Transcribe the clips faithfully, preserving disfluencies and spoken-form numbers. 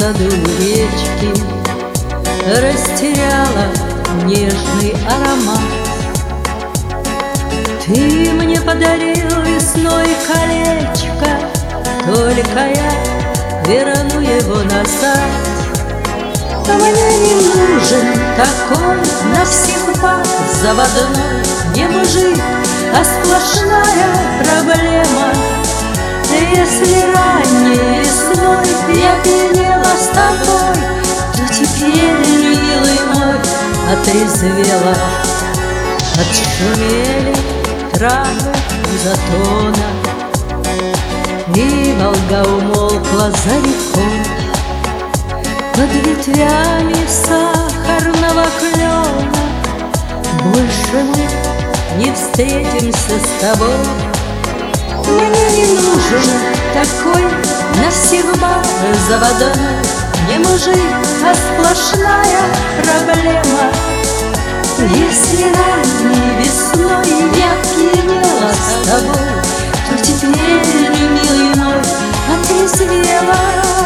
саду речки растеряла нежный аромат. Ты мне подарил весной колечко, только я верну его назад. Мне не нужен такой навсегда заводной не мужик, а сплошная проблема. Если ранней весной я пьянела с тобой, то теперь, милый мой, отрезвела. Отшумели травы у затона, и Волга умолкла за рекой. Под ветвями сахарного клена больше мы не встретимся с тобой. Мне не нужен такой навсегда заводной не мужик, а сплошная проблема. Если ранней весной я пьянела с тобой, то теперь, милый мой, отрезвела.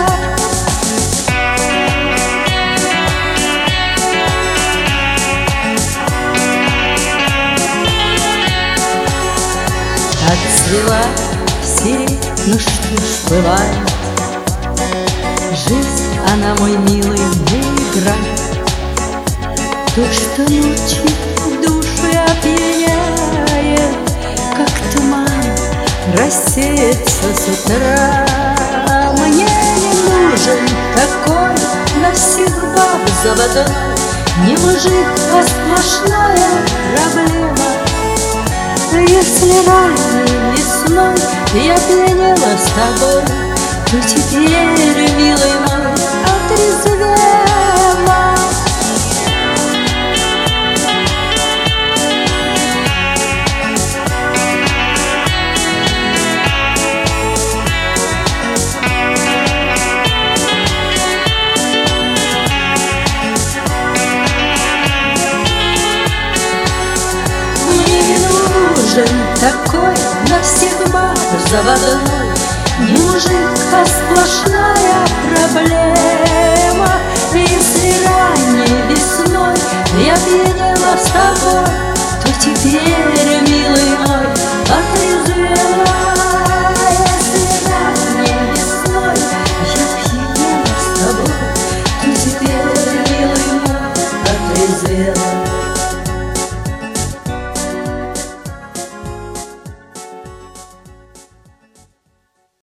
Отцвела сирень, ну что ж, бывает, жизнь, она, мой милый, не игра. То, что ночью души опьяняет, как туман, рассеется с утра. Мне не нужен такой навсегда заводной не мужик, а сплошная проблема. Если ранней весной я пьянела с тобой, то теперь, милый мой, отрезвела. Такой навсегда заводной не мужик, а сплошная проблема. Если ранней весной я пьянела с тобой, то теперь, милый мой, отрезвела. Если ранней весной я пьянела с тобой, то теперь, милый мой, отрезвела.